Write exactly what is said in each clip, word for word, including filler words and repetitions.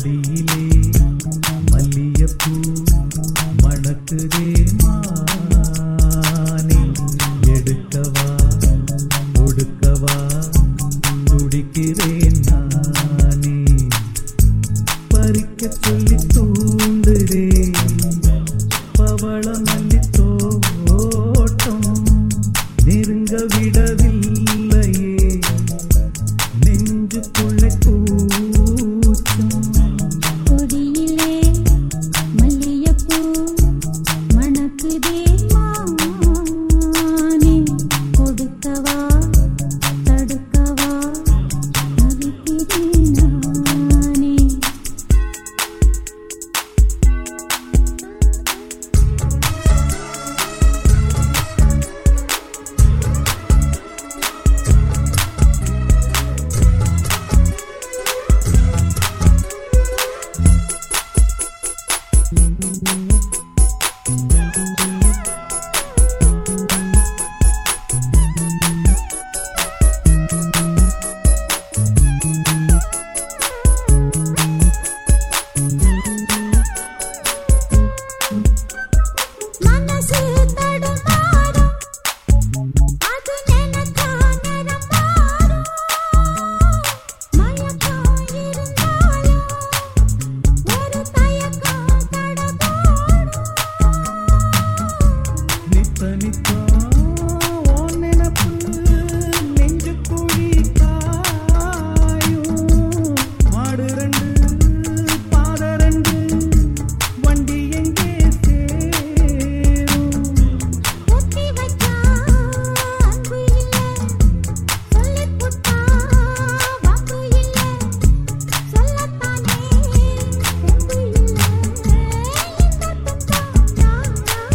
கொடியிலே மல்லியப்பூ மணக்குதே மானே எடுக்கவா கொடுக்கவா துடிக்கிறேன் நானே பறிக்க சொல்லி தூண்டுதே பவள மல்லி தோட்டம் நெருங்க விடவில்லையே நெஞ்சுக்குள்ள கூச்சம் கொடியிலே மல்லியப்பூ மணக்குதே மானே கொடுக்கவா தடுக்கவா தவிக்கிறேன் நானே மனசு தடுமாறும் அது நினைச்சா நேரம் மாறும் மயக்கம் இருந்தாலும் ஒரு தயக்கம் தடபோடும் நித்த நித்தா ஓ நினப்பு நெஞ்சு குழி காயும் மாடு ரெண்டு பாத ரெண்டு வண்டி எங்கே சேரும் ஒத்தி வச்சா அன்பு இல்ல சொல்லிப் புட்டா வம்பு இல்ல சொல்லத்தானே தெம்பு இல்ல இந்த துன்பம் நான்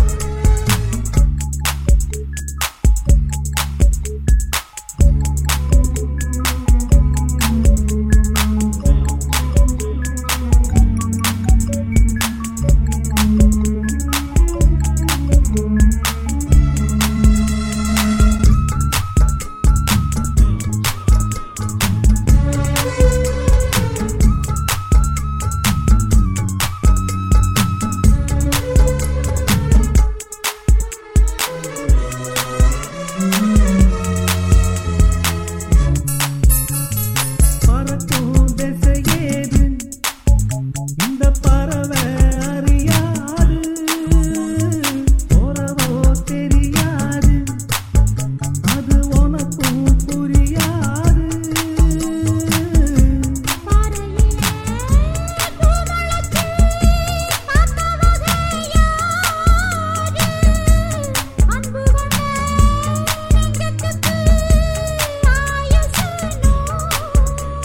பறக்கும் திசையேது இந்த பறவை அறியாது போறவோ தெரியாது அது உனக்கும் புரியாது பாறையிலே பூமலர்ச்சி பார்த்தவகை யாரு அன்பு கொண்ட நெஞ்சத்துக்கு ஆயுசு நூறு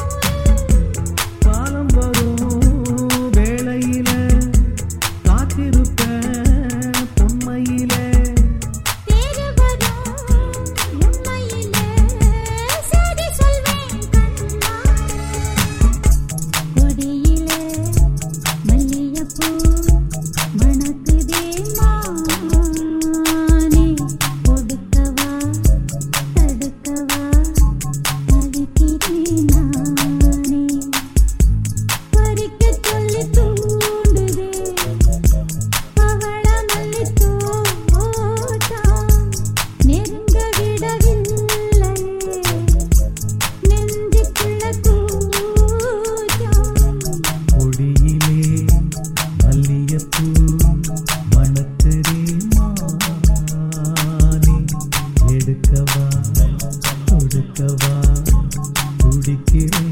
காலம் வரும் வேளையில காத்திருப்ப பொன்மையில தேறு வரும் உண்மையிலே சரி சொல்வேன் கண்ணா கொடியிலே மல்லியப்பூ மணக்குதே மானே கொடுக்கவா தடுக்கவா தவிக்கிறேன் நானே பறிக்க சொல்லி தூண்டுதே பவள மல்லி தோட்டம் நெருங்க விடவில்லையே நெஞ்சுக்குள்ள கூச்சம் கொடியிலே மல்லியப்பூ மணக்குதே மானே எடுக்கவா கொடுக்கவா துடிக்கிறேன்